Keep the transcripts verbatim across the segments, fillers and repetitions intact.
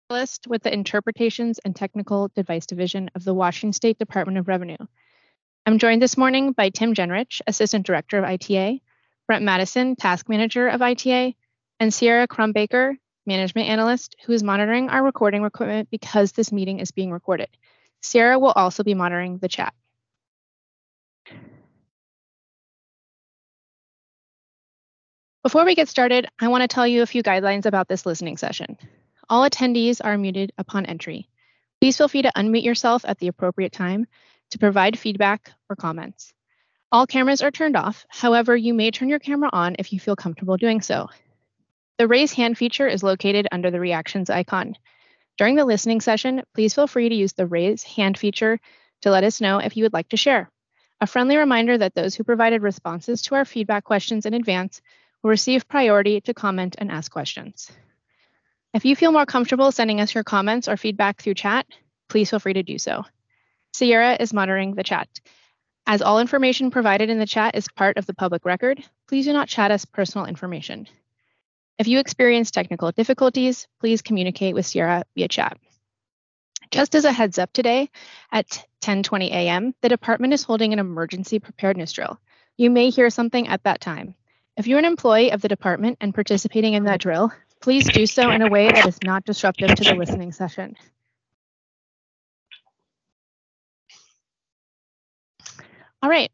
Analyst with the Interpretations and Technical Device Division of the Washington State Department of Revenue. I'm joined this morning by Tim Genrich, Assistant Director of I T A, Brent Madison, Task Manager of I T A, and Sierra Crumbaker, Management Analyst, who is monitoring our recording equipment because this meeting is being recorded. Sierra will also be monitoring the chat. Before we get started, I want to tell you a few guidelines about this listening session. All attendees are muted upon entry. Please feel free to unmute yourself at the appropriate time to provide feedback or comments. All cameras are turned off. However, you may turn your camera on if you feel comfortable doing so. The raise hand feature is located under the reactions icon. During the listening session, please feel free to use the raise hand feature to let us know if you would like to share. A friendly reminder that those who provided responses to our feedback questions in advance will receive priority to comment and ask questions. If you feel more comfortable sending us your comments or feedback through chat, please feel free to do so. Sierra is monitoring the chat. As all information provided in the chat is part of the public record, please do not chat us personal information. If you experience technical difficulties, please communicate with Sierra via chat. Just as a heads up today, at ten twenty a m, the department is holding an emergency preparedness drill. You may hear something at that time. If you're an employee of the department and participating in that drill, please do so in a way that is not disruptive to the listening session. All right.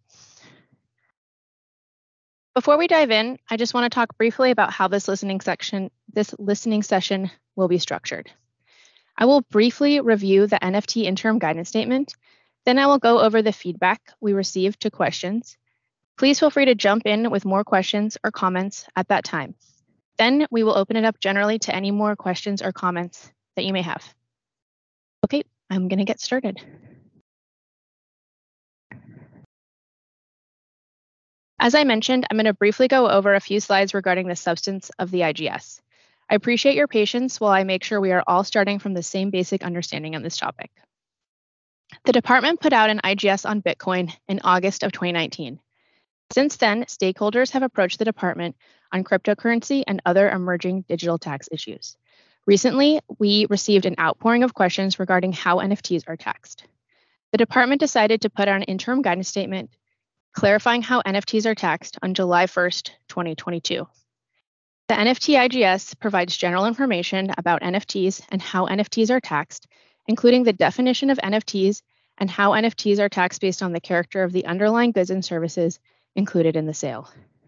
Before we dive in, I just want to talk briefly about how this listening section, this listening session will be structured. I will briefly review the N F T interim guidance statement. Then I will go over the feedback we received to questions. Please feel free to jump in with more questions or comments at that time. Then we will open it up generally to any more questions or comments that you may have. Okay, I'm going to get started. As I mentioned, I'm going to briefly go over a few slides regarding the substance of the I G S. I appreciate your patience while I make sure we are all starting from the same basic understanding on this topic. The department put out an I G S on Bitcoin in August of twenty nineteen. Since then, stakeholders have approached the department on cryptocurrency and other emerging digital tax issues. Recently, we received an outpouring of questions regarding how N F Ts are taxed. The department decided to put out an interim guidance statement clarifying how N F Ts are taxed on July first, twenty twenty-two. The N F T I G S provides general information about N F Ts and how N F Ts are taxed, including the definition of N F Ts and how N F Ts are taxed based on the character of the underlying goods and services included in the sale.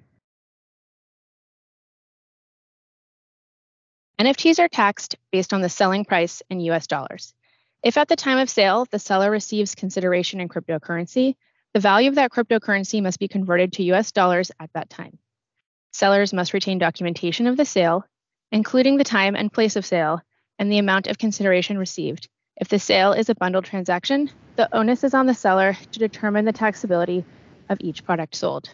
N F Ts are taxed based on the selling price in U S dollars. If at the time of sale, the seller receives consideration in cryptocurrency, the value of that cryptocurrency must be converted to U S dollars at that time. Sellers must retain documentation of the sale, including the time and place of sale and the amount of consideration received. If the sale is a bundled transaction, the onus is on the seller to determine the taxability of each product sold.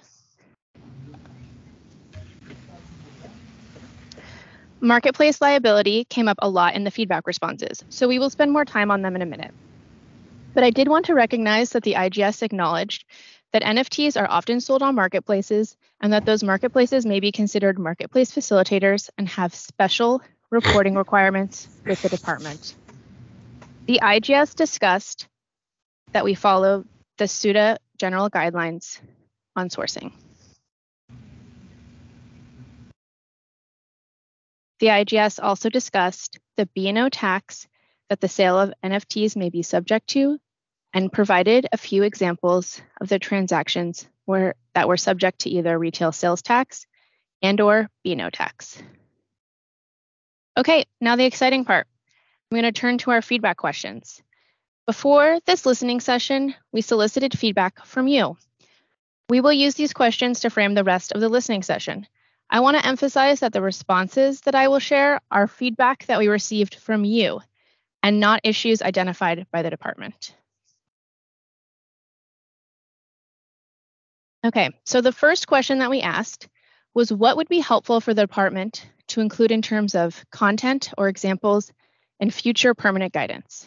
Marketplace liability came up a lot in the feedback responses, so we will spend more time on them in a minute. But I did want to recognize that the I G S acknowledged that N F Ts are often sold on marketplaces and that those marketplaces may be considered marketplace facilitators and have special reporting requirements with the department. The I G S discussed that we follow the S U D A general guidelines on sourcing. The I G S also discussed the B and O tax that the sale of N F Ts may be subject to and provided a few examples of the transactions where, that were subject to either retail sales tax and or B and O tax. Okay, now the exciting part. I'm going to turn to our feedback questions. Before this listening session, we solicited feedback from you. We will use these questions to frame the rest of the listening session. I want to emphasize that the responses that I will share are feedback that we received from you and not issues identified by the department. Okay, so the first question that we asked was what would be helpful for the department to include in terms of content or examples in future permanent guidance?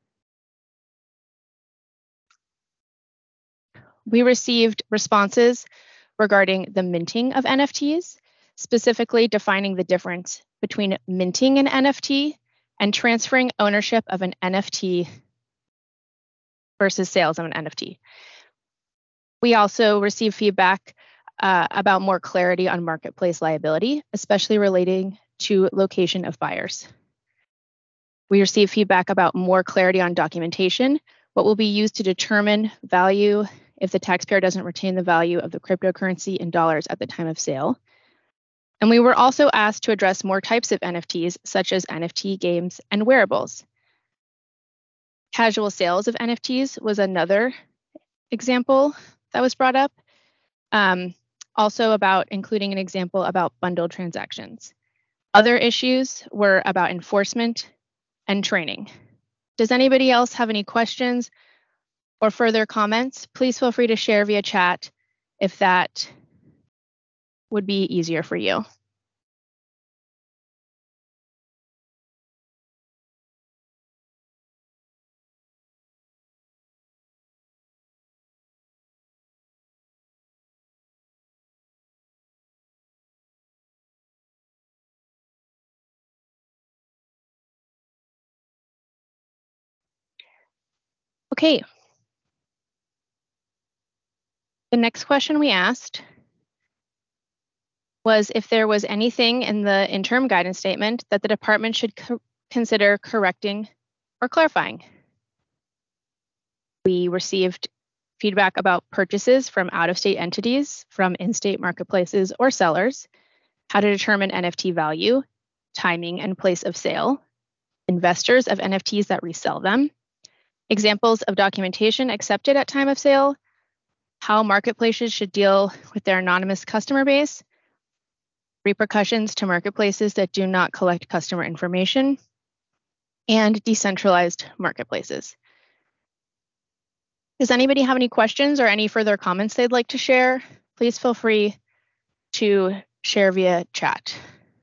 We received responses regarding the minting of N F Ts, specifically defining the difference between minting an N F T and transferring ownership of an N F T versus sales of an N F T. We also received feedback uh, about more clarity on marketplace liability, especially relating to location of buyers. We received feedback about more clarity on documentation, what will be used to determine value if the taxpayer doesn't retain the value of the cryptocurrency in dollars at the time of sale. And we were also asked to address more types of N F Ts, such as N F T games and wearables. Casual sales of N F Ts was another example that was brought up. Um, also about including an example about bundled transactions. Other issues were about enforcement and training. Does anybody else have any questions or further comments? Please feel free to share via chat if that would be easier for you. Okay. The next question we asked was if there was anything in the interim guidance statement that the department should co- consider correcting or clarifying. We received feedback about purchases from out-of-state entities, from in-state marketplaces or sellers, how to determine N F T value, timing and place of sale, investors of N F Ts that resell them, examples of documentation accepted at time of sale, how marketplaces should deal with their anonymous customer base, repercussions to marketplaces that do not collect customer information, and decentralized marketplaces. Does anybody have any questions or any further comments they'd like to share? Please feel free to share via chat.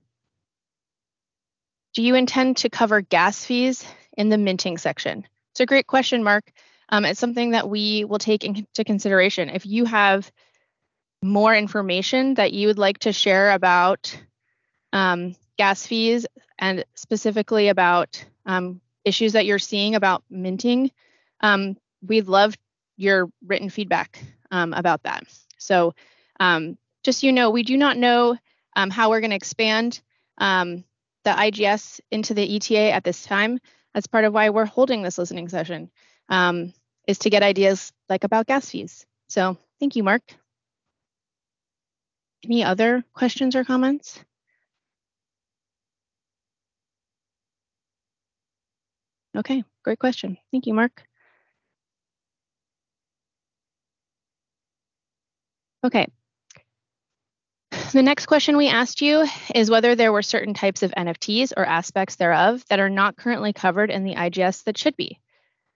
Do you intend to cover gas fees in the minting section? It's a great question, Mark. Um, it's something that we will take into consideration. If you have more information that you would like to share about um, gas fees and specifically about um, issues that you're seeing about minting, um, we'd love your written feedback um, about that. So um, just so you know, we do not know um, how we're going to expand um, the I G S into the E T A at this time. That's part of why we're holding this listening session, um, is to get ideas like about gas fees. So thank you, Mark. Any other questions or comments? Okay, great question. Thank you, Mark. Okay. The next question we asked you is whether there were certain types of N F Ts or aspects thereof that are not currently covered in the I G S that should be.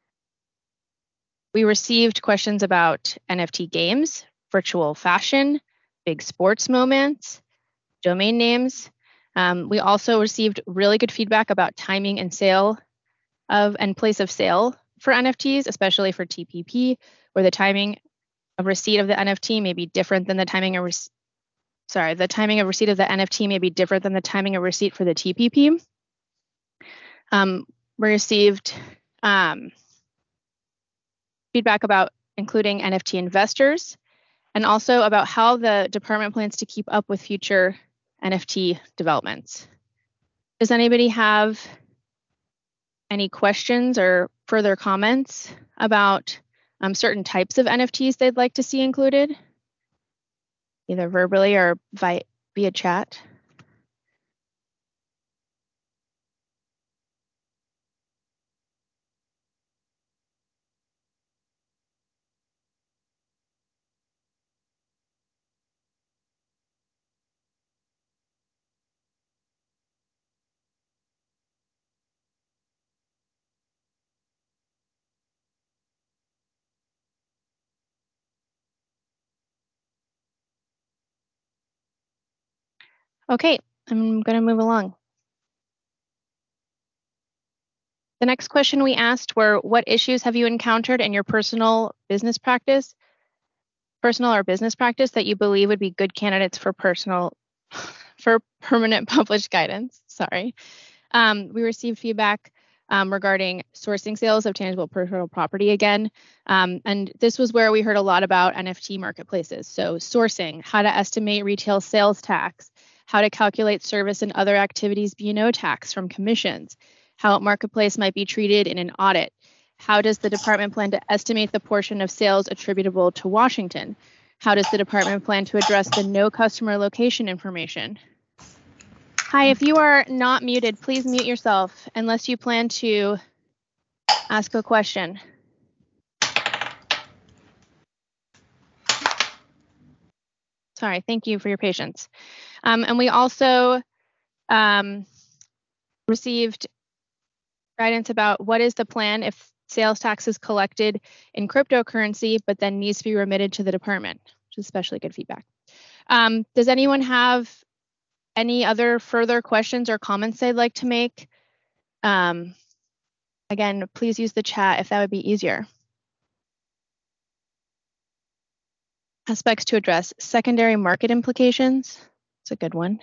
We received questions about N F T games, virtual fashion, big sports moments, domain names. Um, we also received really good feedback about timing and sale of and place of sale for N F Ts, especially for T P P, where the timing of receipt of the N F T may be different than the timing of receipt. Sorry, the timing of receipt of the N F T may be different than the timing of receipt for the T P P. Um, we received um, feedback about including N F T investors and also about how the department plans to keep up with future N F T developments. Does anybody have any questions or further comments about um, certain types of N F Ts they'd like to see included, either verbally or via, via chat? Okay, I'm going to move along. The next question we asked were, what issues have you encountered in your personal business practice, personal or business practice that you believe would be good candidates for personal, for permanent published guidance? Sorry. Um, we received feedback um, regarding sourcing sales of tangible personal property again. Um, and this was where we heard a lot about N F T marketplaces. So sourcing, how to estimate retail sales tax, how to calculate service and other activities B and O tax from commissions, how a marketplace might be treated in an audit. How does the department plan to estimate the portion of sales attributable to Washington? How does the department plan to address the no customer location information? Hi, if you are not muted, please mute yourself unless you plan to ask a question. Sorry, thank you for your patience. Um, and we also um, received guidance about what is the plan if sales tax is collected in cryptocurrency, but then needs to be remitted to the department, which is especially good feedback. Um, does anyone have any other further questions or comments they'd like to make? Um, again, please use the chat if that would be easier. Aspects to address. Secondary market implications. It's a good one.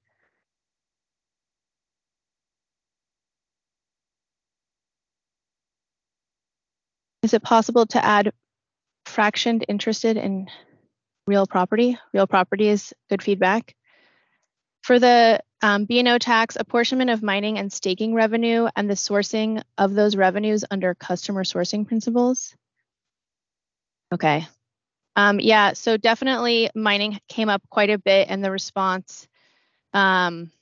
Is it possible to add fractioned interested in real property? Real property is good feedback. For the um, B and O tax, apportionment of mining and staking revenue and the sourcing of those revenues under customer sourcing principles. Okay. Um, yeah, so definitely mining came up quite a bit in the response. Um,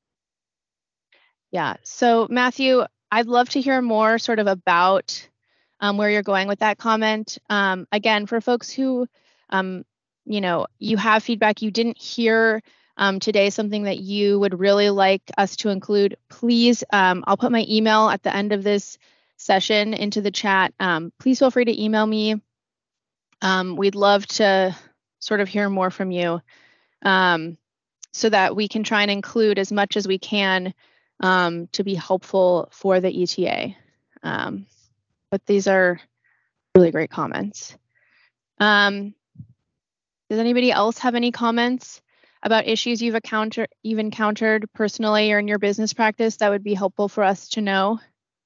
yeah, so Matthew, I'd love to hear more sort of about um, where you're going with that comment. Um, again, for folks who, um, you know, you have feedback you didn't hear um, today, something that you would really like us to include, please, um, I'll put my email at the end of this session into the chat. Um, please feel free to email me. Um, we'd love to sort of hear more from you um, so that we can try and include as much as we can um, to be helpful for the E T A. Um, but these are really great comments. Um, does anybody else have any comments about issues you've encountered, you've encountered personally or in your business practice that would be helpful for us to know?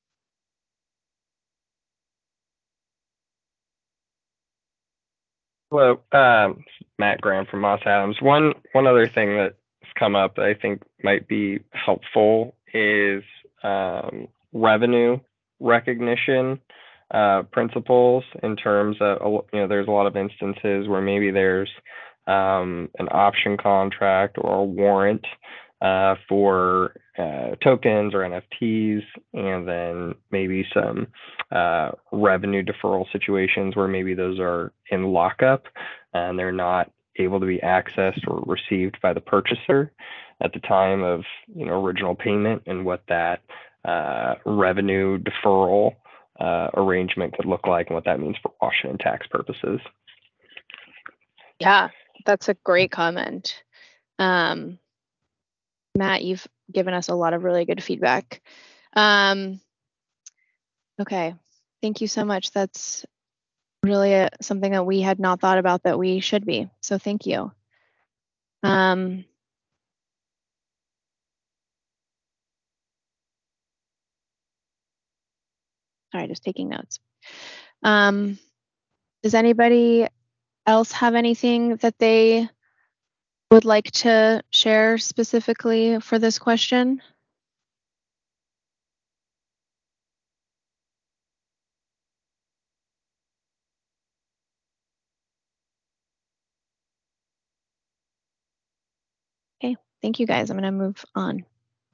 Hello, um, Matt Graham from Moss Adams. One one other thing that's come up that I think might be helpful is um, revenue recognition uh, principles in terms of, you know, there's a lot of instances where maybe there's um, an option contract or a warrant uh, for uh, tokens or N F Ts, and then maybe some uh, revenue deferral situations where maybe those are in lockup and they're not able to be accessed or received by the purchaser at the time of, you know, original payment, and what that uh, revenue deferral uh, arrangement could look like and what that means for Washington tax purposes. Yeah, that's a great comment. Um, Matt, you've given us a lot of really good feedback. Um, okay, thank you so much. That's really a, something that we had not thought about that we should be. So thank you. Um, all right, just taking notes. Um, does anybody else have anything that they would like to share specifically for this question? Okay, thank you guys. I'm going to move on.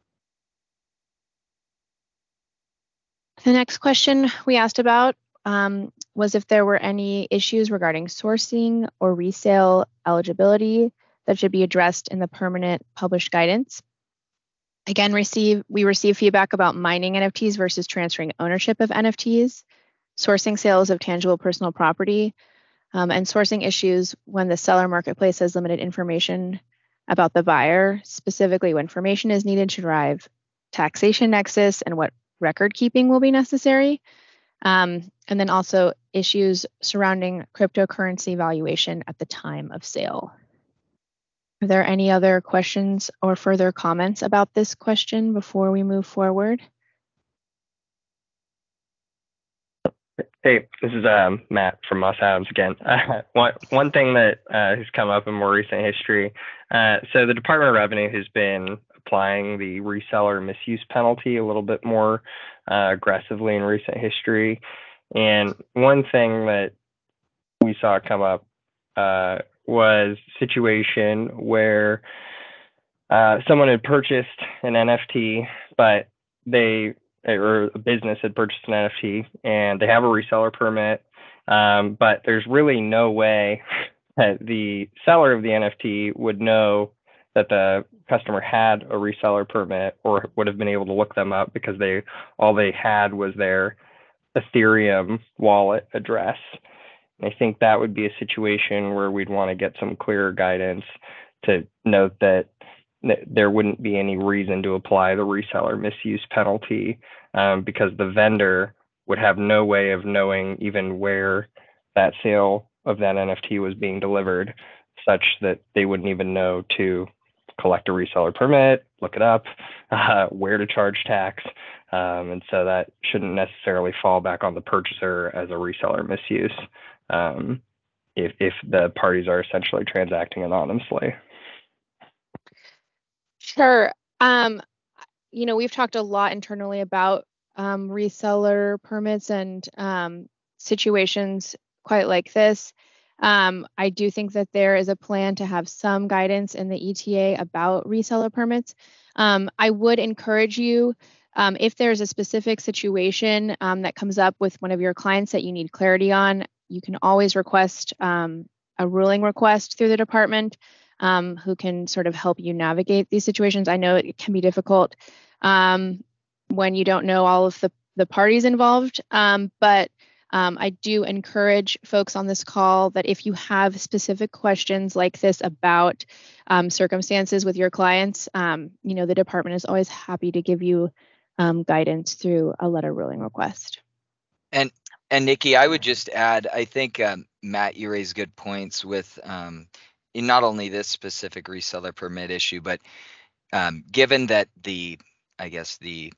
The next question we asked about um, was if there were any issues regarding sourcing or resale eligibility that should be addressed in the permanent published guidance. Again, receive we receive feedback about mining N F Ts versus transferring ownership of N F Ts, sourcing sales of tangible personal property, um, and sourcing issues when the seller marketplace has limited information about the buyer, specifically what information is needed to drive taxation nexus and what record keeping will be necessary. Um, and then also issues surrounding cryptocurrency valuation at the time of sale. Are there any other questions or further comments about this question before we move forward? Hey, this is um, Matt from Moss Adams again. Uh, one, one thing that uh, has come up in more recent history, uh, so the Department of Revenue has been applying the reseller misuse penalty a little bit more uh, aggressively in recent history. And one thing that we saw come up uh, was a situation where uh, someone had purchased an N F T, but they or a business had purchased an N F T and they have a reseller permit, um, but there's really no way that the seller of the N F T would know that the customer had a reseller permit or would have been able to look them up because they all they had was their Ethereum wallet address. And I think that would be a situation where we'd want to get some clearer guidance to note that there wouldn't be any reason to apply the reseller misuse penalty um, because the vendor would have no way of knowing even where that sale of that N F T was being delivered, such that they wouldn't even know to collect a reseller permit, look it up, uh, where to charge tax. Um, and so that shouldn't necessarily fall back on the purchaser as a reseller misuse um, if, if the parties are essentially transacting anonymously. Sure. Um, you know, we've talked a lot internally about um, reseller permits and um, situations quite like this. Um, I do think that there is a plan to have some guidance in the E T A about reseller permits. Um, I would encourage you, um, if there's a specific situation um, that comes up with one of your clients that you need clarity on, you can always request um, a ruling request through the department um, who can sort of help you navigate these situations. I know it can be difficult um, when you don't know all of the, the parties involved, um, but Um, I do encourage folks on this call that if you have specific questions like this about um, circumstances with your clients, um, you know, the department is always happy to give you um, guidance through a letter ruling request. And and Nikki, I would just add, I think um, Matt, you raised good points with um, in not only this specific reseller permit issue, but um, given that the, I guess the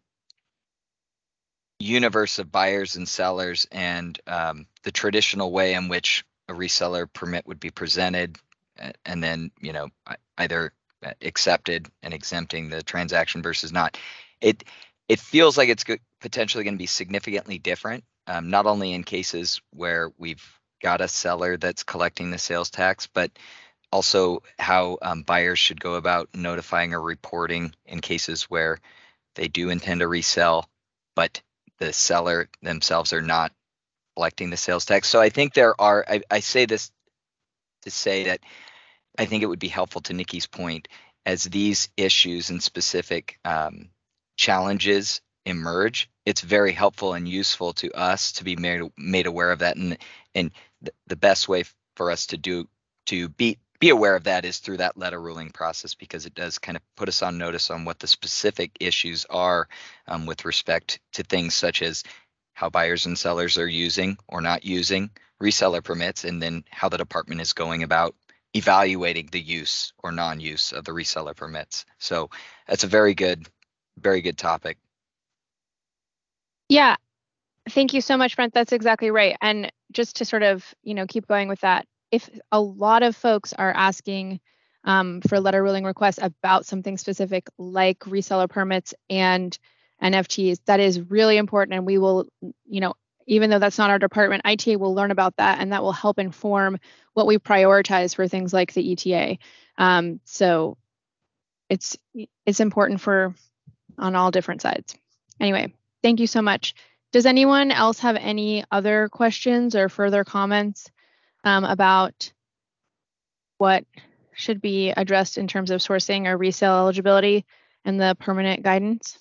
universe of buyers and sellers and um, the traditional way in which a reseller permit would be presented and then, you know, either accepted and exempting the transaction versus not, it it feels like it's potentially going to be significantly different, um, not only in cases where we've got a seller that's collecting the sales tax, but also how um, buyers should go about notifying or reporting in cases where they do intend to resell, but the seller themselves are not collecting the sales tax. So I think there are, I, I say this to say that I think it would be helpful to Nikki's point as these issues and specific um, challenges emerge. It's very helpful and useful to us to be made, made aware of that. And, and the best way for us to do, to be, be aware of that is through that letter ruling process, because it does kind of put us on notice on what the specific issues are um, with respect to things such as how buyers and sellers are using or not using reseller permits, and then how the department is going about evaluating the use or non-use of the reseller permits. So that's a very good, very good topic. Yeah, thank you so much, Brent. That's exactly right. And just to sort of, you know, keep going with that, if a lot of folks are asking um, for letter ruling requests about something specific like reseller permits and N F Ts, that is really important. And we will, you know, even though that's not our department, I T A will learn about that, and that will help inform what we prioritize for things like the E T A. Um, so it's it's important for on all different sides. Anyway, thank you so much. Does anyone else have any other questions or further comments um, about what should be addressed in terms of sourcing or resale eligibility and the permanent guidance?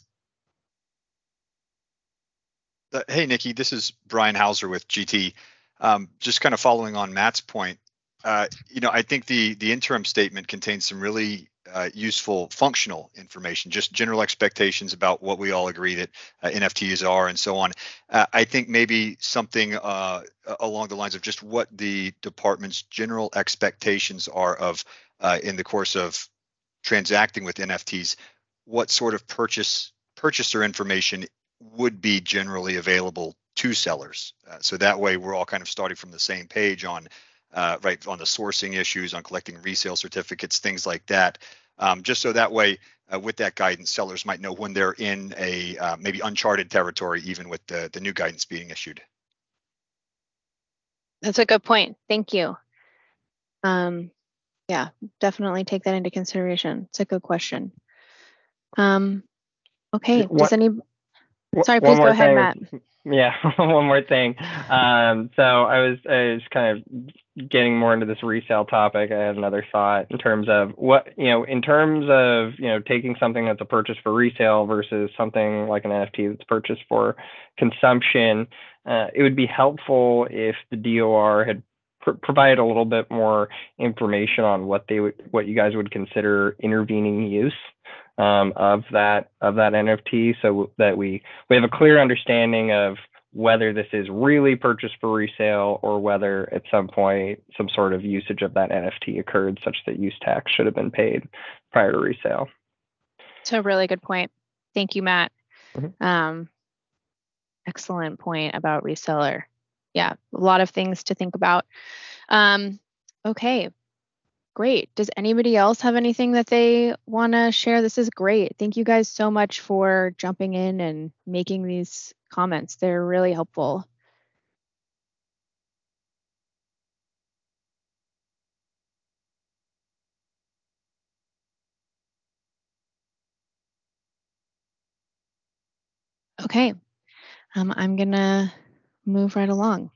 Uh, hey, Nikki, this is Brian Hauser with G T. Um, just kind of following on Matt's point, uh, you know, I think the the interim statement contains some really uh, useful functional information, just general expectations about what we all agree that uh, N F Ts are and so on. Uh, I think maybe something uh, along the lines of just what the department's general expectations are of uh, in the course of transacting with N F Ts, what sort of purchase purchaser information would be generally available to sellers. Uh, so that way we're all kind of starting from the same page on uh, right on the sourcing issues, on collecting resale certificates, things like that. Um, just so that way, uh, with that guidance, sellers might know when they're in a uh, maybe uncharted territory, even with the, the new guidance being issued. That's a good point. Thank you. Um, yeah, definitely take that into consideration. It's a good question. Um, okay. What- Does any? Sorry, One please go more ahead, thing. Matt. Yeah, one more thing. Um, so I was, I was kind of getting more into this resale topic. I had another thought in terms of what, you know, in terms of, you know, taking something that's a purchase for resale versus something like an N F T that's purchased for consumption. Uh, it would be helpful if the D O R had pr- provided a little bit more information on what they would, what you guys would consider intervening use. Um, of that of that N F T, so that we we have a clear understanding of whether this is really purchased for resale or whether at some point some sort of usage of that N F T occurred such that use tax should have been paid prior to resale. It's a really good point. Thank you, Matt. Mhm. Um, excellent point about reseller. Yeah, a lot of things to think about. Um, okay. Great. Does anybody else have anything that they want to share? This is great. Thank you guys so much for jumping in and making these comments. They're really helpful. Okay. Um, I'm going to move right along.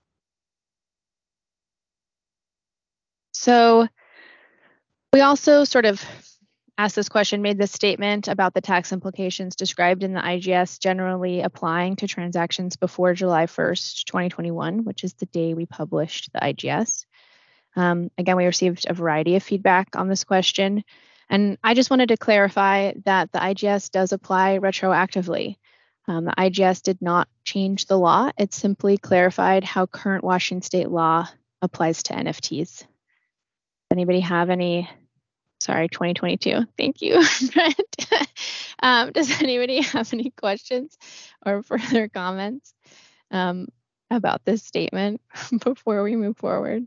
So we also sort of asked this question, made this statement about the tax implications described in the I G S generally applying to transactions before July first, twenty twenty-one, which is the day we published the I G S. Um, again, we received a variety of feedback on this question. And I just wanted to clarify that the I G S does apply retroactively. Um, the I G S did not change the law. It simply clarified how current Washington state law applies to N F Ts. Anybody have any? Sorry, twenty twenty-two. Thank you, Brent. um, does anybody have any questions or further comments um, about this statement before we move forward?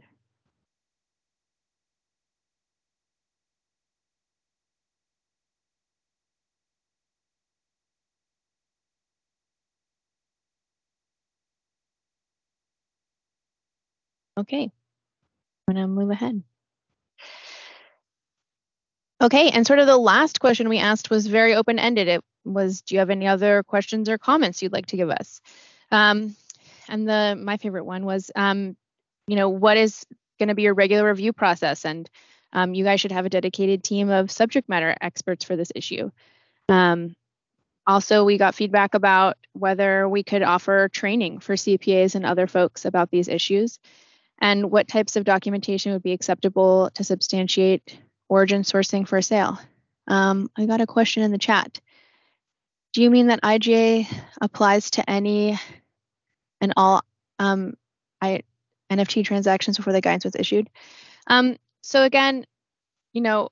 Okay, I'm going to move ahead. Okay, and sort of the last question we asked was very open-ended. It was, do you have any other questions or comments you'd like to give us? Um, and the my favorite one was, um, you know, what is going to be your regular review process? And um, you guys should have a dedicated team of subject matter experts for this issue. Um, also, we got feedback about whether we could offer training for C P As and other folks about these issues, and what types of documentation would be acceptable to substantiate origin sourcing for sale. Um, I got a question in the chat. Do you mean that I G A applies to any and all um, I, N F T transactions before the guidance was issued? Um, so again, you know,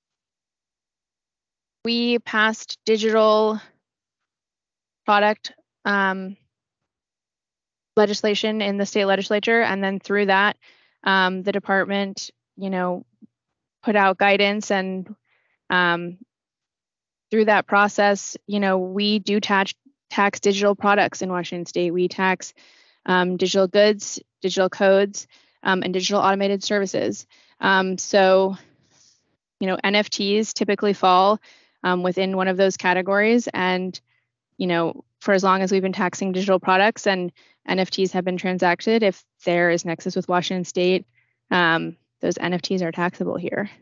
we passed digital product um, legislation in the state legislature, and then through that, um, the department, you know, put out guidance, and um, through that process, you know, we do tax tax digital products in Washington State. We tax um, digital goods, digital codes, um, and digital automated services. Um, so, you know, N F Ts typically fall um, within one of those categories, and you know, for as long as we've been taxing digital products and N F Ts have been transacted, if there is nexus with Washington State, um, those N F Ts are taxable here.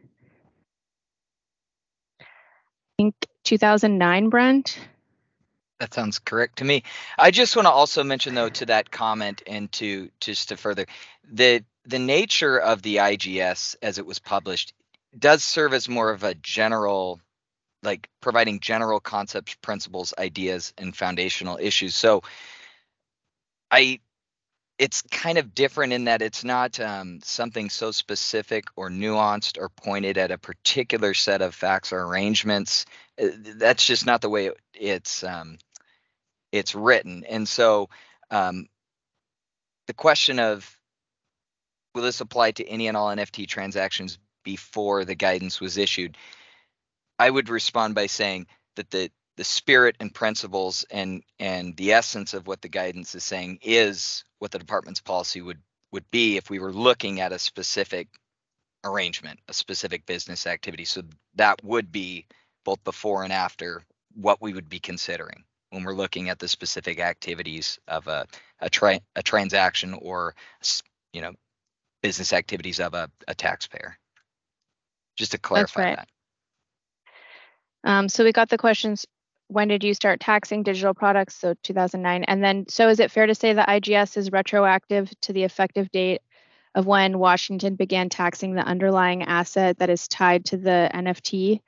I think two thousand nine, Brent. That sounds correct to me. I just want to also mention, though, to that comment and to just to further, the the nature of the I G S as it was published does serve as more of a general, like providing general concepts, principles, ideas, and foundational issues. So I it's kind of different in that it's not um, something so specific or nuanced or pointed at a particular set of facts or arrangements. Uh, That's just not the way it's um, it's written. And so um, the question of will this apply to any and all N F T transactions before the guidance was issued? I would respond by saying that the the spirit and principles and and the essence of what the guidance is saying is what the department's policy would would be if we were looking at a specific arrangement, a specific business activity. So that would be both before and after what we would be considering when we're looking at the specific activities of a a, tra- a transaction or you know business activities of a, a taxpayer. Just to clarify right. that. Um, so we got the questions. When did you start taxing digital products? So two thousand nine. And then, so is it fair to say that I G S is retroactive to the effective date of when Washington began taxing the underlying asset that is tied to the N F T?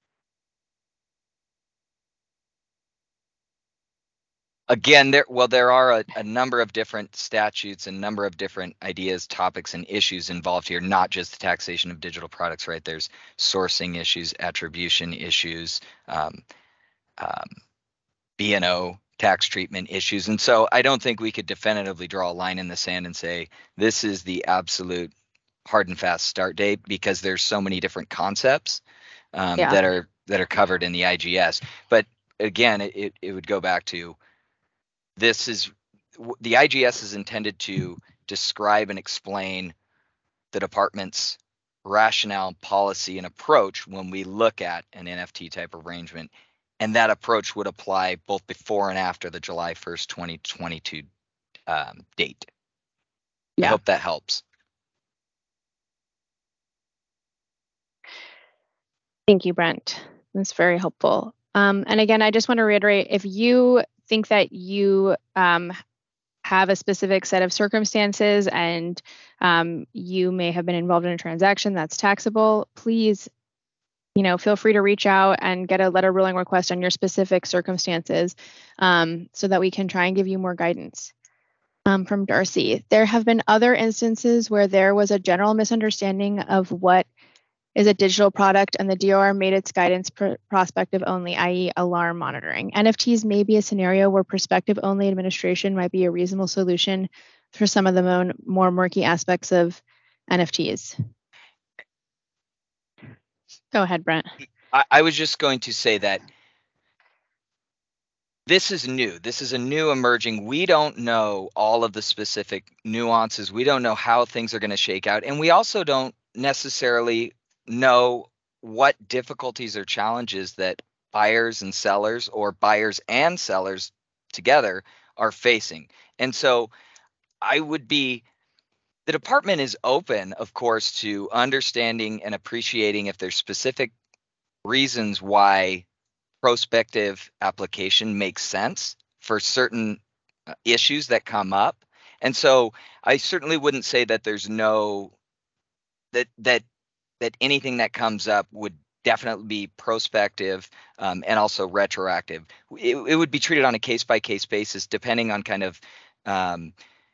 Again, there well, there are a, a number of different statutes and number of different ideas, topics, and issues involved here, not just the taxation of digital products, right? There's sourcing issues, attribution issues, um, um, B and O tax treatment issues. And so I don't think we could definitively draw a line in the sand and say, this is the absolute hard and fast start date, because there's so many different concepts um, Yeah. that are that are covered in the I G S. But again, it, it would go back to this is the I G S is intended to describe and explain the department's rationale, policy, and approach when we look at an N F T type arrangement. And that approach would apply both before and after the July first, twenty twenty-two um, date. Yeah. I hope that helps. Thank you, Brent. That's very helpful. Um, and again, I just want to reiterate, if you think that you um, have a specific set of circumstances and um, you may have been involved in a transaction that's taxable, please, you know, feel free to reach out and get a letter ruling request on your specific circumstances um, so that we can try and give you more guidance. Um, from Darcy, there have been other instances where there was a general misunderstanding of what is a digital product and the D O R made its guidance pr- prospective only, that is alarm monitoring. N F Ts may be a scenario where prospective only administration might be a reasonable solution for some of the mo- more murky aspects of N F Ts. Go ahead, Brent. I, I was just going to say that this is new. This is a new emerging. We don't know all of the specific nuances. We don't know how things are going to shake out. And we also don't necessarily know what difficulties or challenges that buyers and sellers, or buyers and sellers together, are facing. And so I would be, the department is open, of course, to understanding and appreciating if there's specific reasons why prospective application makes sense for certain uh, issues that come up. And so I certainly wouldn't say that there's no, that, that, that anything that comes up would definitely be prospective um, and also retroactive. It, it would be treated on a case-by-case basis, depending on kind of um,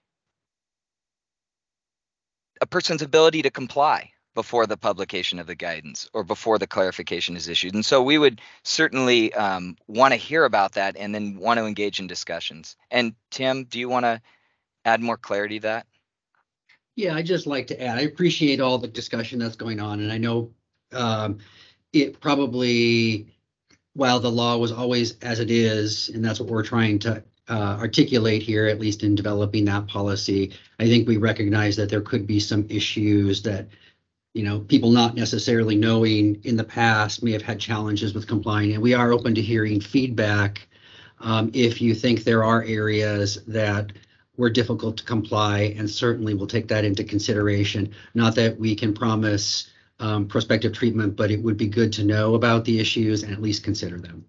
a person's ability to comply before the publication of the guidance or before the clarification is issued. And so we would certainly um, want to hear about that and then want to engage in discussions. And Tim, do you want to add more clarity to that? Yeah, I'd just like to add, I appreciate all the discussion that's going on. And I know um, it probably, while the law was always as it is, and that's what we're trying to uh, articulate here, at least in developing that policy, I think we recognize that there could be some issues that, you know, people not necessarily knowing in the past may have had challenges with complying. And we are open to hearing feedback um, if you think there are areas that were difficult to comply, and certainly we'll take that into consideration. Not that we can promise um, prospective treatment, but it would be good to know about the issues and at least consider them.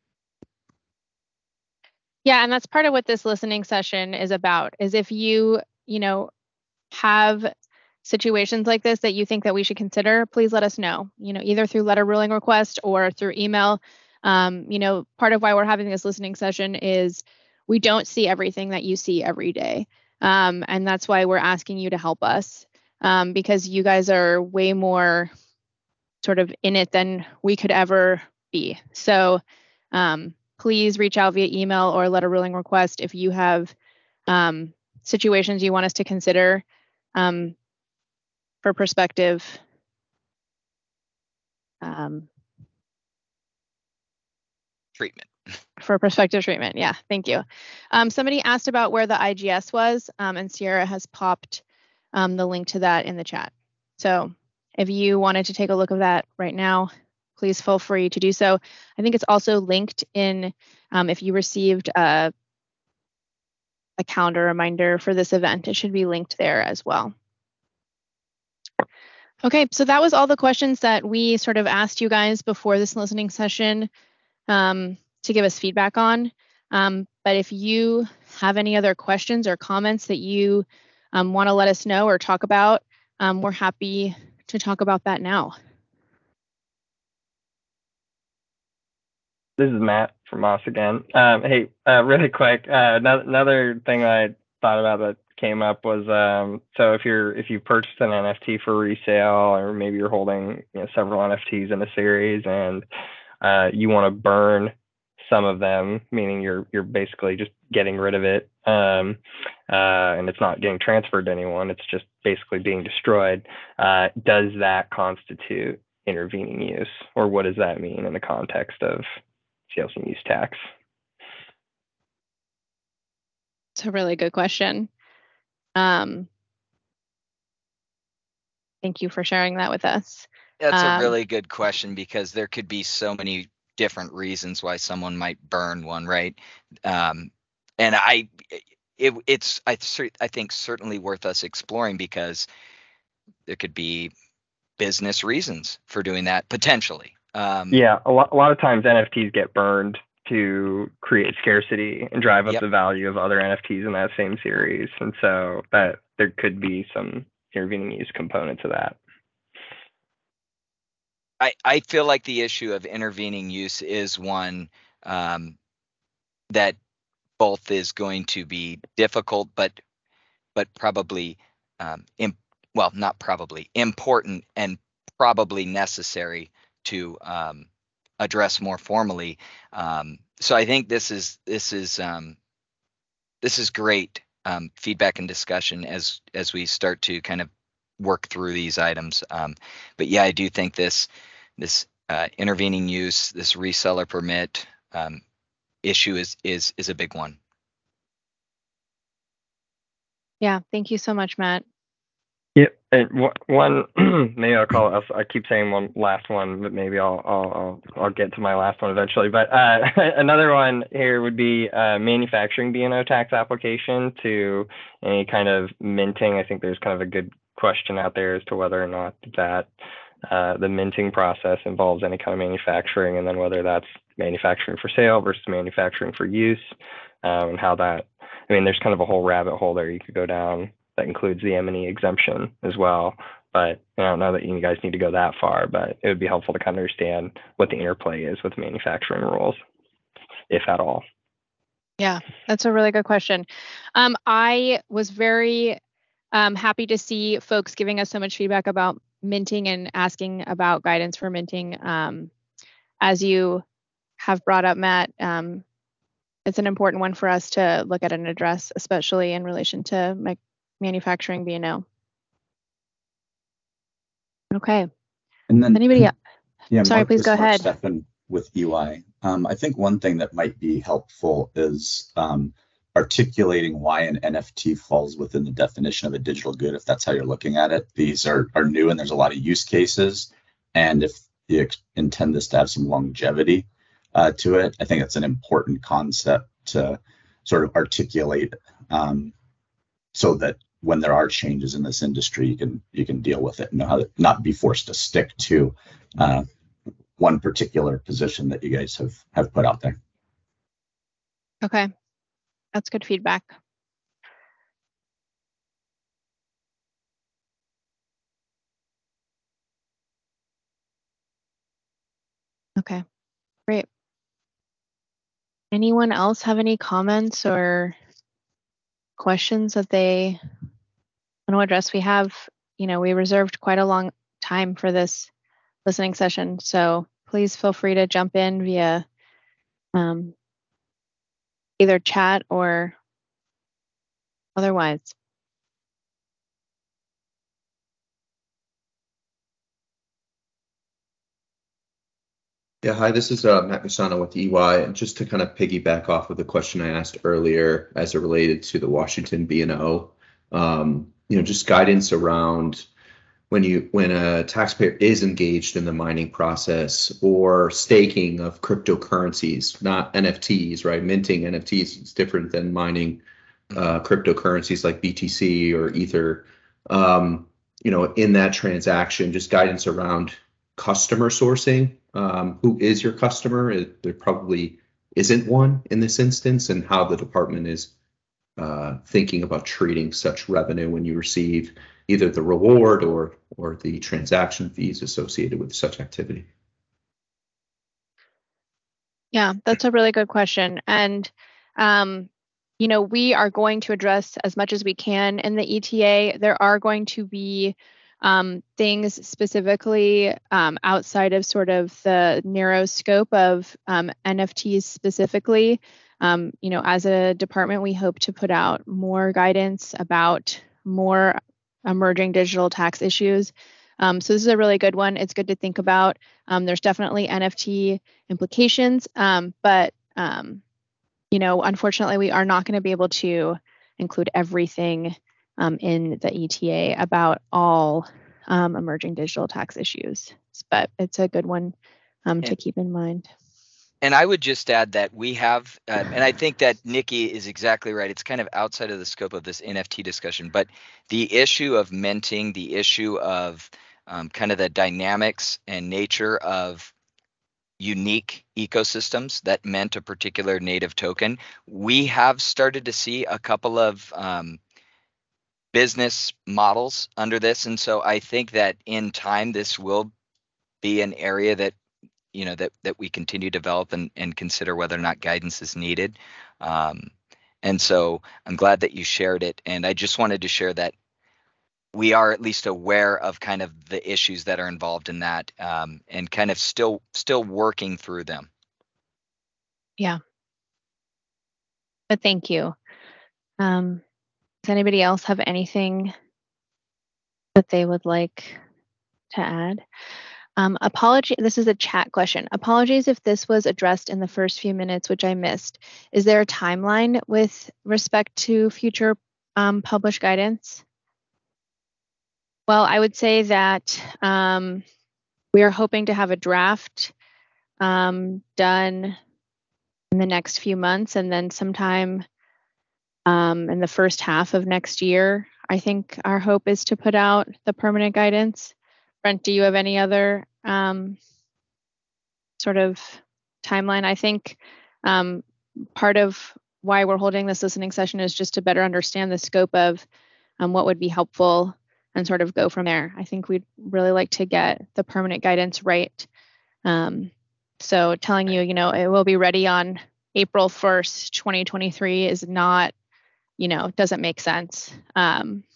Yeah, and that's part of what this listening session is about, is if you, you know, have situations like this that you think that we should consider, please let us know, you know, either through letter ruling request or through email. Um, you know, part of why we're having this listening session is we don't see everything that you see every day. Um, and that's why we're asking you to help us, um, because you guys are way more sort of in it than we could ever be. So um, please reach out via email or letter ruling request if you have um, situations you want us to consider um, for perspective. Um, Treatment. For prospective treatment. Yeah, thank you. Um, somebody asked about where the I G S was, um, and Sierra has popped um, the link to that in the chat. So if you wanted to take a look at that right now, please feel free to do so. I think it's also linked in, um, if you received a, a calendar reminder for this event, it should be linked there as well. Okay, so that was all the questions that we sort of asked you guys before this listening session um, to give us feedback on. Um, but if you have any other questions or comments that you um, want to let us know or talk about, um, we're happy to talk about that now. This is Matt from Moss again. Um, hey, uh, really quick, uh, another, another thing I thought about that came up was um, so if you're if you purchased an N F T for resale, or maybe you're holding you know, several N F Ts in a series, and uh, you want to burn some of them, meaning you're you're basically just getting rid of it, um, uh, and it's not getting transferred to anyone. It's just basically being destroyed. Uh, does that constitute intervening use, or what does that mean in the context of sales and use tax? It's a really good question. Um, thank you for sharing that with us. That's a Um, really good question, because there could be so many different reasons why someone might burn one, right? Um, and I, it, it's I, I think certainly worth us exploring, because there could be business reasons for doing that potentially. Um, yeah, a lot, a lot of times N F Ts get burned to create scarcity and drive up Yep. the value of other N F Ts in that same series, and so that there could be some intervening use component to that. I, I feel like the issue of intervening use is one um, that both is going to be difficult, but but probably um, imp- well, not probably important, and probably necessary to um, address more formally. Um, so I think this is this is um, this is great um, feedback and discussion as as we start to kind of work through these items. Um, but yeah, I do think this this uh, intervening use, this reseller permit um, issue is is is a big one. yeah, thank you so much, Matt. Yep, and one maybe I'll call it. I keep saying one last one, but maybe I'll I'll I'll, I'll get to my last one eventually. But uh, another one here would be uh, manufacturing B and O tax application to any kind of minting. I think there's kind of a good question out there as to whether or not that uh, the minting process involves any kind of manufacturing, and then whether that's manufacturing for sale versus manufacturing for use, um, and how that. I mean, there's kind of a whole rabbit hole there you could go down. That includes the M and E exemption as well. But I don't know that you guys need to go that far, but it would be helpful to kind of understand what the interplay is with manufacturing rules, if at all. Yeah, that's a really good question. Um, I was very um, happy to see folks giving us so much feedback about minting and asking about guidance for minting. Um, as you have brought up, Matt, um, it's an important one for us to look at and address, especially in relation to my manufacturing B and O. Okay. And then anybody else? Yeah, Sorry, Mark, please this go is Mark ahead. Steffen with U I. Um, I think one thing that might be helpful is um, articulating why an N F T falls within the definition of a digital good, if that's how you're looking at it. These are, are new and there's a lot of use cases. And if you ex- intend this to have some longevity uh, to it, I think it's an important concept to sort of articulate um, so that when there are changes in this industry, you can you can deal with it and know how to not be forced to stick to uh, one particular position that you guys have have put out there. Okay, that's good feedback. Okay, great. Anyone else have any comments or questions that they want to address. We have, you know, we reserved quite a long time for this listening session, so please feel free to jump in via um, either chat or otherwise. Yeah, hi, this is uh, Matt Misano with E Y. And just to kind of piggyback off of the question I asked earlier as it related to the Washington B and O, um, you know, just guidance around when you when a taxpayer is engaged in the mining process or staking of cryptocurrencies, not N F Ts, right? Minting N F Ts is different than mining uh, cryptocurrencies like B T C or Ether. Um, you know, in that transaction, just guidance around customer sourcing. Um, who is your customer? It, there probably isn't one in this instance, and how the department is uh, thinking about treating such revenue when you receive either the reward or or the transaction fees associated with such activity. Yeah, that's a really good question. And, um, you know, we are going to address as much as we can in the E T A. There are going to be um, things specifically um, outside of sort of the narrow scope of um, N F Ts specifically. Um, you know, as a department, we hope to put out more guidance about more emerging digital tax issues. Um, so this is a really good one. It's good to think about. Um, there's definitely N F T implications, um, but um, you know, unfortunately, we are not going to be able to include everything um, in the E T A about all um, emerging digital tax issues. But it's a good one um, to And- keep in mind. And I would just add that we have, uh, and I think that Nikki is exactly right. It's kind of outside of the scope of this N F T discussion, but the issue of minting, the issue of um, kind of the dynamics and nature of unique ecosystems that meant a particular native token, we have started to see a couple of um, business models under this. And so I think that in time, this will be an area that you know that that we continue to develop and, and consider whether or not guidance is needed. Um, and so I'm glad that you shared it. And I just wanted to share that we are at least aware of kind of the issues that are involved in that, um, and kind of still still working through them. Yeah. But thank you. Um, does anybody else have anything that they would like to add? Um, apology. This is a chat question. Apologies if this was addressed in the first few minutes, which I missed. Is there a timeline with respect to future um, published guidance? Well, I would say that um, we are hoping to have a draft um, done in the next few months, and then sometime um, in the first half of next year, I think our hope is to put out the permanent guidance. Brent, do you have any other um, sort of timeline? I think um, part of why we're holding this listening session is just to better understand the scope of um, what would be helpful and sort of go from there. I think we'd really like to get the permanent guidance right. Um, so telling you, you know, it will be ready on April first, twenty twenty-three is not, you know, doesn't make sense. Um,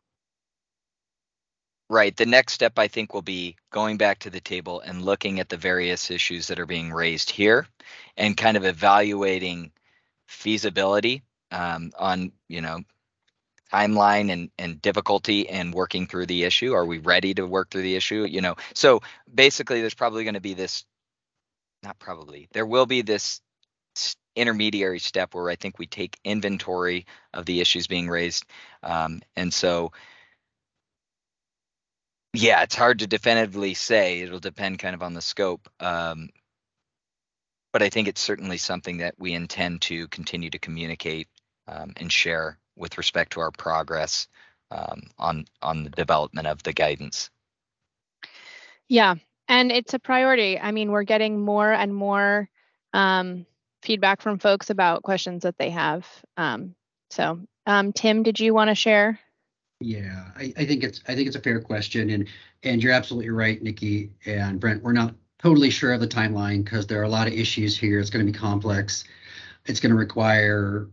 Right. The next step, I think, will be going back to the table and looking at the various issues that are being raised here and kind of evaluating feasibility um, on, you know, timeline and, and difficulty and working through the issue. Are we ready to work through the issue? You know, so basically there's probably going to be this, not probably, there will be this intermediary step where I think we take inventory of the issues being raised. Um, and so Yeah, it's hard to definitively say. It'll depend kind of on the scope. Um, but I think it's certainly something that we intend to continue to communicate um, and share with respect to our progress um, on on the development of the guidance. Yeah, and it's a priority. I mean, we're getting more and more um, feedback from folks about questions that they have. Um, so, um, Tim, did you want to share? Yeah, I, I think it's I think it's a fair question, and and you're absolutely right, Nikki and Brent. We're not totally sure of the timeline because there are a lot of issues here. It's going to be complex. It's going to require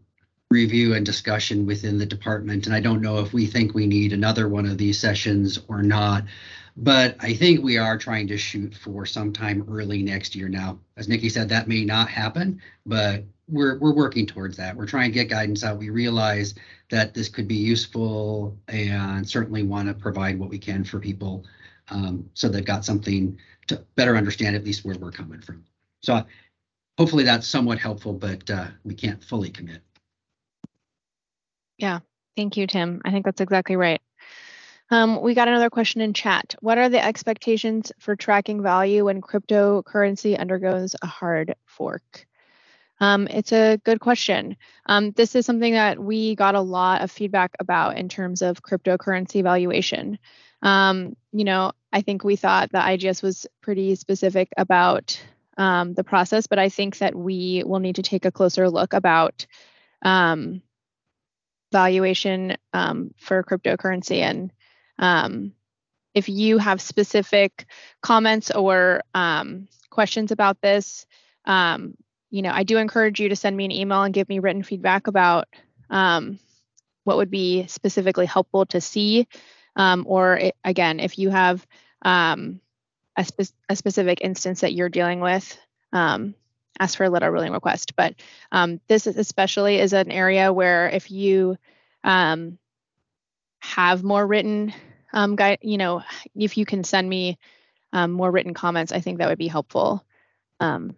review and discussion within the department. And I don't know if we think we need another one of these sessions or not. But I think we are trying to shoot for sometime early next year now. As Nikki said, that may not happen, but we're we're working towards that. We're trying to get guidance out. We realize that this could be useful and certainly want to provide what we can for people, um, so they've got something to better understand at least where we're coming from. So hopefully that's somewhat helpful, but uh, we can't fully commit. Yeah, thank you, Tim. I think that's exactly right. Um, we got another question in chat. What are the expectations for tracking value when cryptocurrency undergoes a hard fork? Um, it's a good question. Um, this is something that we got a lot of feedback about in terms of cryptocurrency valuation. Um, you know, I think we thought the I G S was pretty specific about um, the process, but I think that we will need to take a closer look about um, valuation um, for cryptocurrency. And um, if you have specific comments or um, questions about this, um, you know, I do encourage you to send me an email and give me written feedback about um, what would be specifically helpful to see. Um, or it, again, if you have um, a, spe- a specific instance that you're dealing with, um, ask for a letter ruling request. But um, this is especially is an area where if you um, have more written um, guide, you know, if you can send me um, more written comments, I think that would be helpful. Um,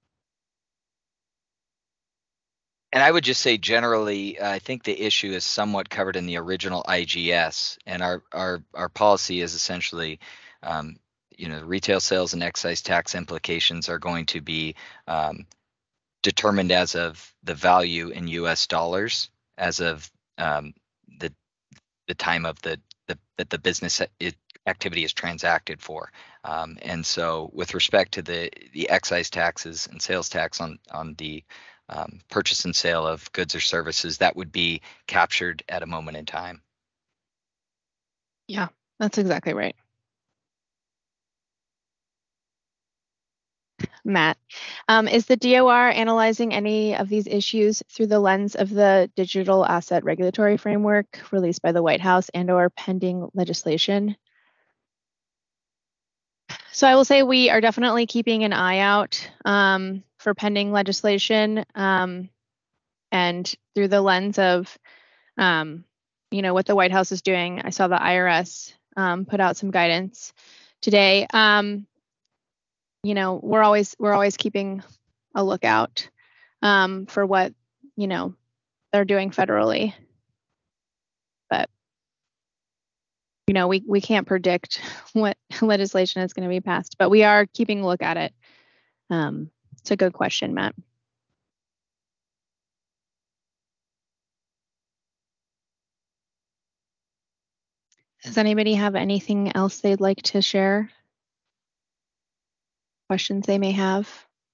And I would just say generally, uh, I think the issue is somewhat covered in the original I G S, and our our our policy is essentially, um, you know, retail sales and excise tax implications are going to be um, determined as of the value in U S dollars as of um, the the time of the, the that the business it, activity is transacted for. Um, and so, with respect to the the excise taxes and sales tax on on the um, purchase and sale of goods or services, that would be captured at a moment in time. Yeah, that's exactly right. Matt, um, is the D O R analyzing any of these issues through the lens of the Digital Asset Regulatory Framework released by the White House and or pending legislation? So I will say we are definitely keeping an eye out um, for pending legislation um, and through the lens of, um, you know, what the White House is doing. I saw the I R S um, put out some guidance today. Um, you know, we're always we're always keeping a lookout um, for what, you know, they're doing federally. But, you know, we, we can't predict what legislation is going to be passed, but we are keeping a look at it. Um, it's a good question, Matt. Does anybody have anything else they'd like to share? Questions they may have?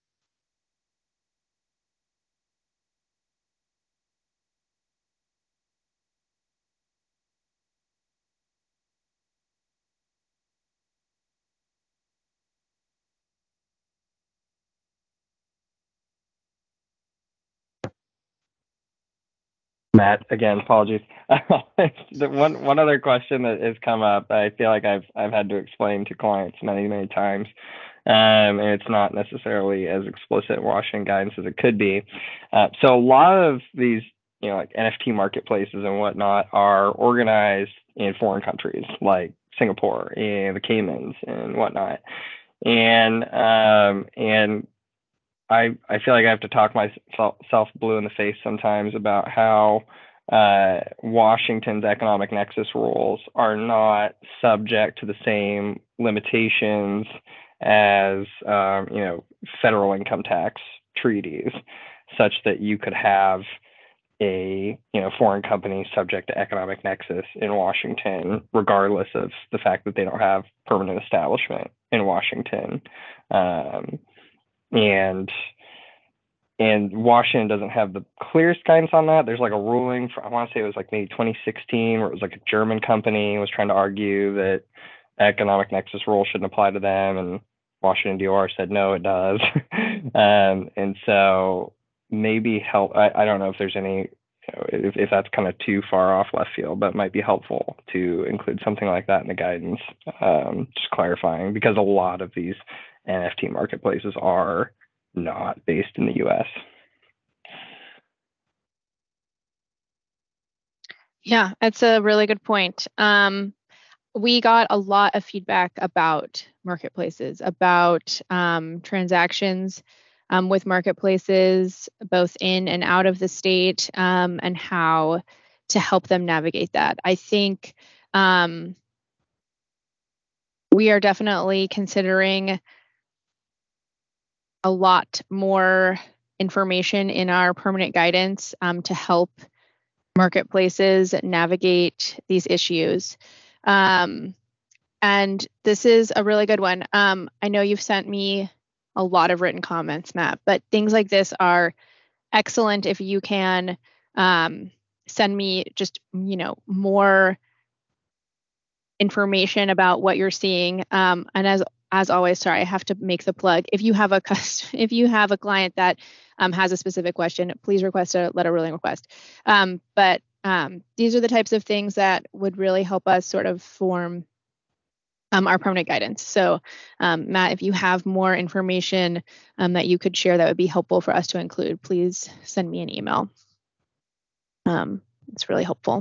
Matt, again, apologies. The one one other question that has come up, I feel like I've I've had to explain to clients many many times, um, and it's not necessarily as explicit in Washington guidance as it could be. Uh, so a lot of these, you know, like N F T marketplaces and whatnot are organized in foreign countries like Singapore and the Caymans and whatnot, and um, and I, I feel like I have to talk myself blue in the face sometimes about how uh, Washington's economic nexus rules are not subject to the same limitations as um, you know, federal income tax treaties, such that you could have a you know foreign company subject to economic nexus in Washington, regardless of the fact that they don't have permanent establishment in Washington. Um, and and Washington doesn't have the clearest guidance on that. There's like a ruling for, I want to say it was like maybe twenty sixteen, where it was like a German company was trying to argue that economic nexus rule shouldn't apply to them, and Washington D O R said no, it does. um, and so maybe help. I, I don't know if there's any you know, if, if that's kind of too far off left field, that might be helpful to include something like that in the guidance, um, just clarifying, because a lot of these N F T marketplaces are not based in the U S. Yeah, that's a really good point. Um, we got a lot of feedback about marketplaces, about um, transactions um, with marketplaces, both in and out of the state, um, and how to help them navigate that. I think um, we are definitely considering a lot more information in our permanent guidance um, to help marketplaces navigate these issues. Um, and this is a really good one. Um, I know you've sent me a lot of written comments, Matt, but things like this are excellent if you can um, send me just, you know, more information about what you're seeing. Um, and as as always, sorry, I have to make the plug. If you have a cust- if you have a client that um, has a specific question, please request a letter ruling request. Um, but um, these are the types of things that would really help us sort of form um, our permanent guidance. So, um, Matt, if you have more information um, that you could share that would be helpful for us to include, please send me an email. Um, it's really helpful.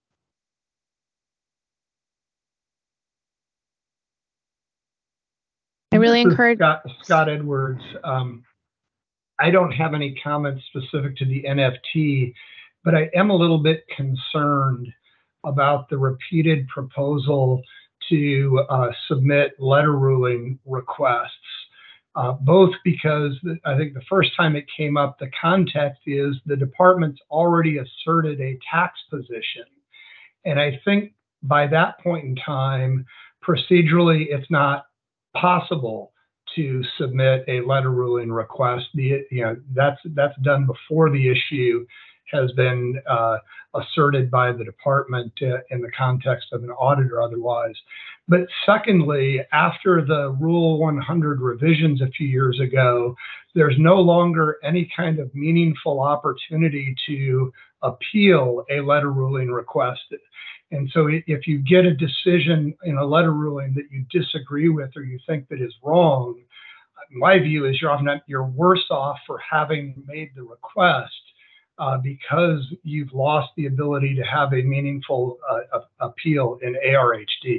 I really This is encourage Scott, Scott Edwards. Um, I don't have any comments specific to the N F T, but I am a little bit concerned about the repeated proposal to uh, submit letter ruling requests, uh, both because I think the first time it came up, the context is the department's already asserted a tax position. And I think by that point in time, procedurally, it's not possible to submit a letter ruling request. The, you know, that's that's done before the issue has been uh, asserted by the department uh, in the context of an audit or otherwise. But secondly, after the Rule one hundred revisions a few years ago, there's no longer any kind of meaningful opportunity to appeal a letter ruling request. And so if you get a decision in a letter ruling that you disagree with or you think that is wrong, my view is you're often not, you're worse off for having made the request uh, because you've lost the ability to have a meaningful uh, appeal in A R H D.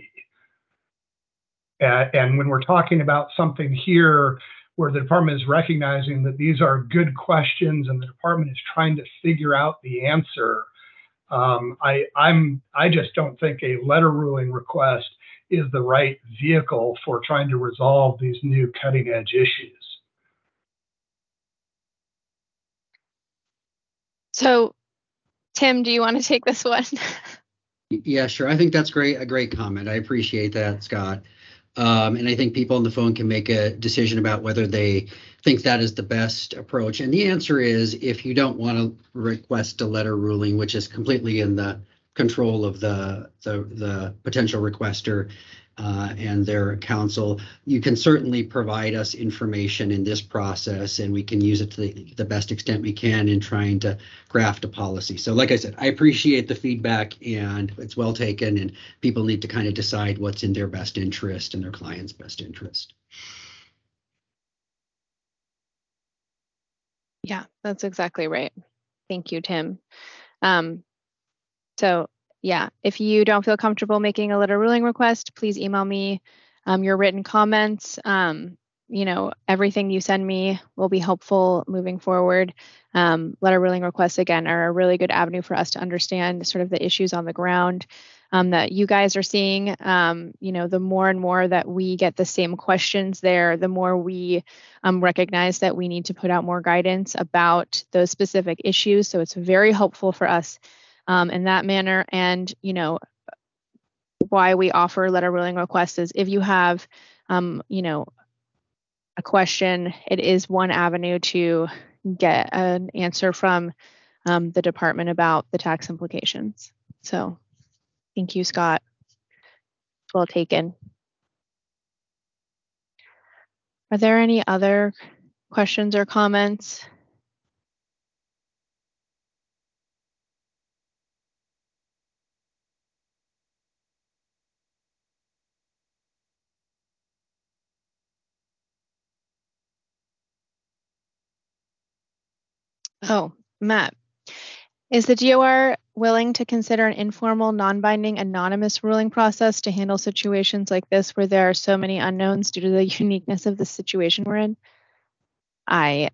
Uh, and when we're talking about something here where the department is recognizing that these are good questions and the department is trying to figure out the answer, Um, I, I'm, I just don't think a letter ruling request is the right vehicle for trying to resolve these new cutting edge issues. So, Tim, do you want to take this one? Yeah, sure. I think that's great. A great comment. I appreciate that, Scott. Um, and I think people on the phone can make a decision about whether they think that is the best approach. And the answer is, if you don't want to request a letter ruling, which is completely in the control of the the, the potential requester uh, and their counsel, you can certainly provide us information in this process, and we can use it to the, the best extent we can in trying to craft a policy. So like I said, I appreciate the feedback, and it's well taken, and people need to kind of decide what's in their best interest and their client's best interest. Yeah, that's exactly right. Thank you, Tim. Um, so yeah, if you don't feel comfortable making a letter ruling request, please email me um, your written comments. Um, you know, everything you send me will be helpful moving forward. Um, letter ruling requests, again, are a really good avenue for us to understand sort of the issues on the ground um, that you guys are seeing. Um, you know, the more and more that we get the same questions there, the more we um, recognize that we need to put out more guidance about those specific issues. So it's very helpful for us um, in that manner. And, you know, why we offer letter ruling requests is if you have, um, you know, a question, it is one avenue to get an answer from um, the department about the tax implications. So thank you, Scott. Well taken. Are there any other questions or comments? Oh, Matt, is the D O R willing to consider an informal, non-binding, anonymous ruling process to handle situations like this where there are so many unknowns due to the uniqueness of the situation we're in? I,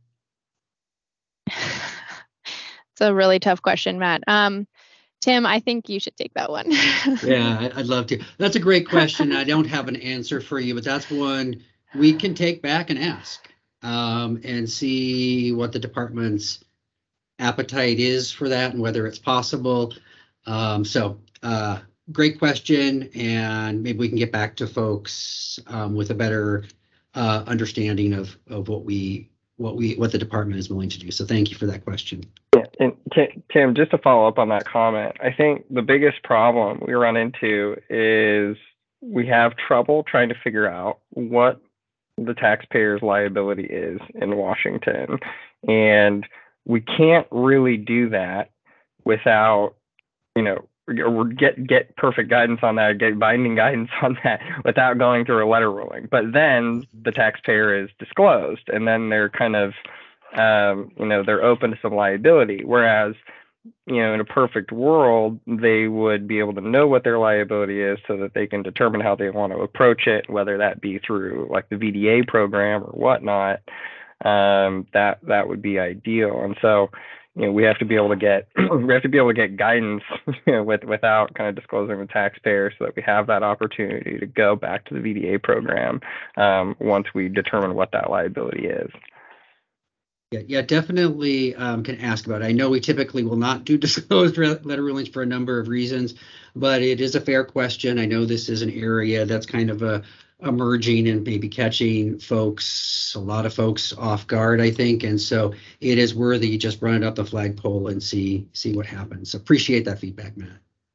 it's a really tough question, Matt. Um, Tim, I think you should take that one. Yeah, I- I'd love to. That's a great question. I don't have an answer for you, but that's one we can take back and ask um, and see what the department's appetite is for that and whether it's possible. Um, so uh, great question, and maybe we can get back to folks um, with a better uh, understanding of of what we what we what the department is willing to do. So thank you for that question. Yeah, and Ti- Tim, just to follow up on that comment, I think the biggest problem we run into is we have trouble trying to figure out what the taxpayer's liability is in Washington. And we can't really do that without, you know, or get get perfect guidance on that, get binding guidance on that without going through a letter ruling. But then the taxpayer is disclosed, and then they're kind of, um, you know, they're open to some liability. Whereas, you know, in a perfect world, they would be able to know what their liability is so that they can determine how they want to approach it, whether that be through like the V D A program or whatnot. Um, that that would be ideal. And so, you know, we have to be able to get we have to be able to get guidance, you know, with without kind of disclosing the taxpayer, so that we have that opportunity to go back to the V D A program um, once we determine what that liability is. Yeah, yeah, definitely um, can ask about it. I know we typically will not do disclosed letter rulings for a number of reasons, but it is a fair question. I know this is an area that's kind of a emerging and maybe catching folks, a lot of folks off guard, I think. And so it is worthy, just run it up the flagpole and see see what happens. Appreciate that feedback, Matt.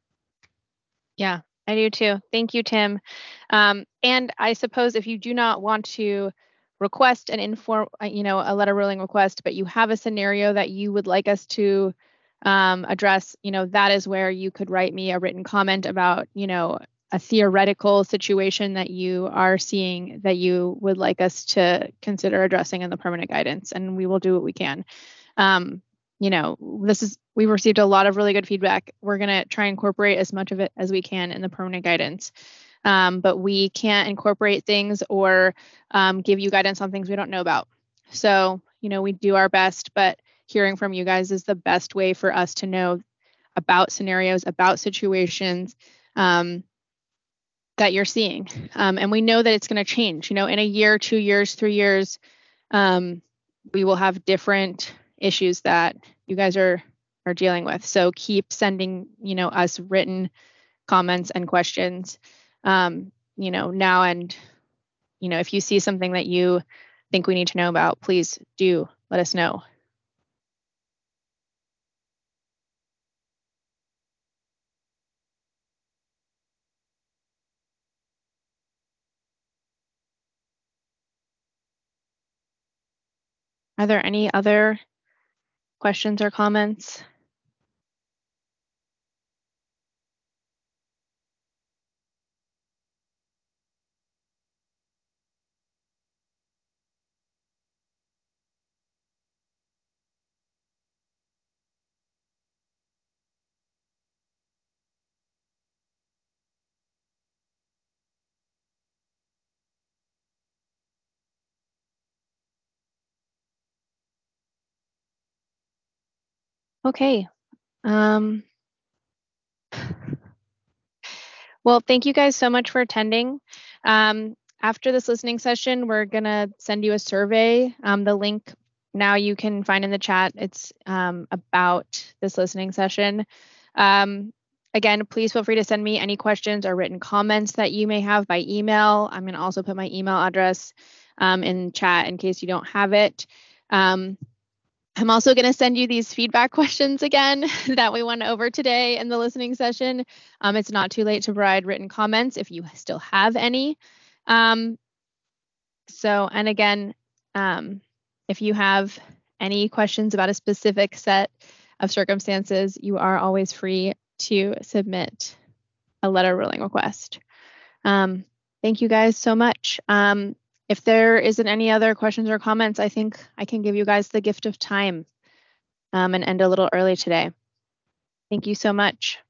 Yeah, I do too. Thank you, Tim. Um, and I suppose if you do not want to request an inform, you know, a letter ruling request, but you have a scenario that you would like us to um, address, you know, that is where you could write me a written comment about, you know, a theoretical situation that you are seeing that you would like us to consider addressing in the permanent guidance, and we will do what we can. Um, you know, this is, we received a lot of really good feedback. We're going to try and incorporate as much of it as we can in the permanent guidance. Um, but we can't incorporate things or um, give you guidance on things we don't know about. So, you know, we do our best, but hearing from you guys is the best way for us to know about scenarios, about situations um, that you're seeing. Um, and we know that it's going to change. You know, in a year, two years, three years, um, we will have different issues that you guys are are dealing with. So keep sending, you know, us written comments and questions. Um, you know, now and, you know, if you see something that you think we need to know about, please do let us know. Are there any other questions or comments? Okay. Um, well, thank you guys so much for attending. Um, after this listening session, we're going to send you a survey. Um, the link now you can find in the chat. It's um, about this listening session. Um, again, please feel free to send me any questions or written comments that you may have by email. I'm going to also put my email address um, in chat in case you don't have it. Um, I'm also going to send you these feedback questions again that we went over today in the listening session. Um, it's not too late to provide written comments if you still have any. Um, so, and again, um, if you have any questions about a specific set of circumstances, you are always free to submit a letter ruling request. Um, thank you guys so much. Um, if there isn't any other questions or comments, I think I can give you guys the gift of time. um, and end a little early today. Thank you so much.